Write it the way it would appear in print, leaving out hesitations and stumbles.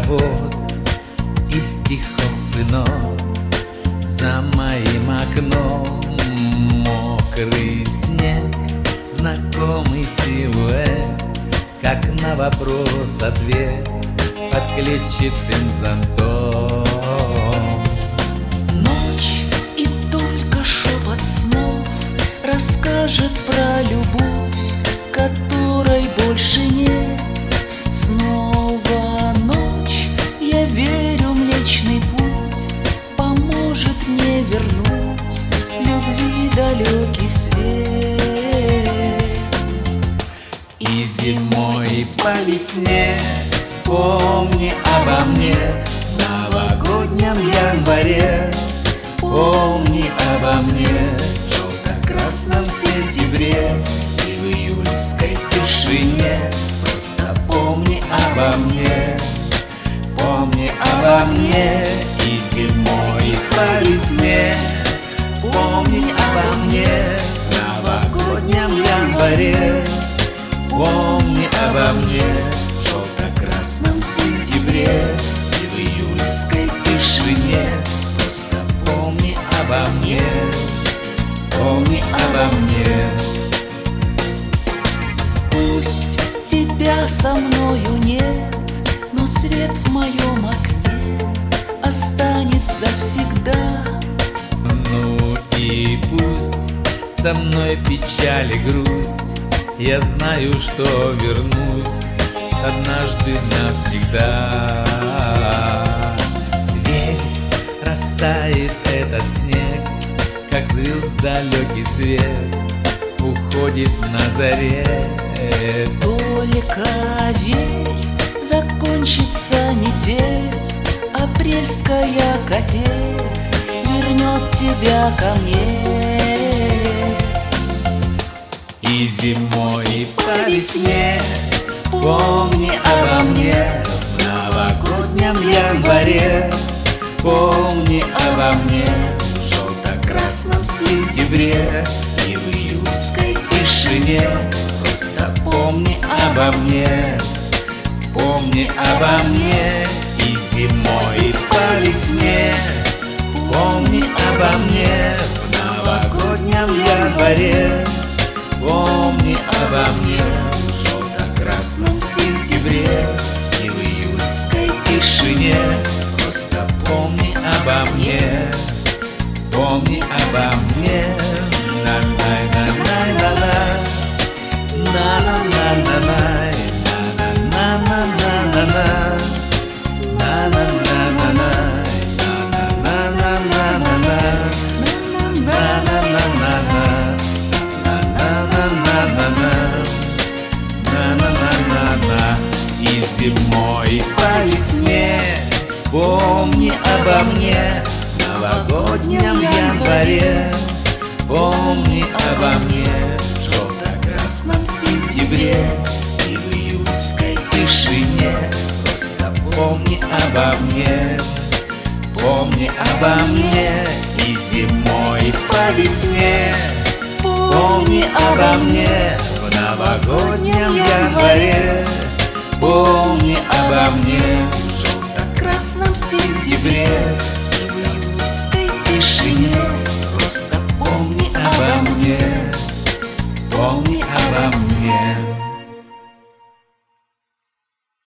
хоровод из стихов и нот. За моим окном мокрый снег, знакомый силуэт, как на вопрос ответ под клетчатым зонтом. Ночь, и только шепот снов расскажет про любовь, которой больше нет. Снова ночь, я верю, Млечный Путь поможет мне вернуть любви далекий свет. И зимой, и по весне помни обо мне в новогоднем январе. Помни обо мне в желто-красном сентябре и в июльской тишине. Просто помни обо мне, помни обо мне. И зимой, и по весне помни обо мне в новогоднем январе. Помни обо мне в желто-красном сентябре и в июльской тишине. Просто помни обо мне, помни обо мне. Пусть тебя со мною нет, но свет в моем окне останется всегда. Ну и пусть со мной печаль и грусть, я знаю, что вернусь однажды навсегда. Верь, растает этот снег, как звезд далекий свет уходит на заре. Только верь, закончится метель, апрельская капель вернет тебя ко мне. И зимой, и по весне помни обо мне в новогоднем январе. Помни обо мне в желто-красном сентябре и в июльской тишине. Просто помни обо мне, помни обо мне. И зимой, и по весне помни обо мне в новогоднем январе. Помни обо мне в желто-красном сентябре и в июльской тишине. Просто помни обо мне, помни обо мне. На-на-на-на-на-на, на-на-на-на-на, на-на-на-на-на-на, на-на-на-на-на, на-на-на-на-на-на, на-на-на-на-на. И зимой, и по весне помни обо мне в новогоднем январе. Помни обо мне в желто-красном сентябре и в июльской тишине. Просто помни обо мне, помни обо мне. И зимой, и по весне помни обо мне в новогоднем январе. Помни обо мне в желто-красном сентябре и в июльской тишине. Просто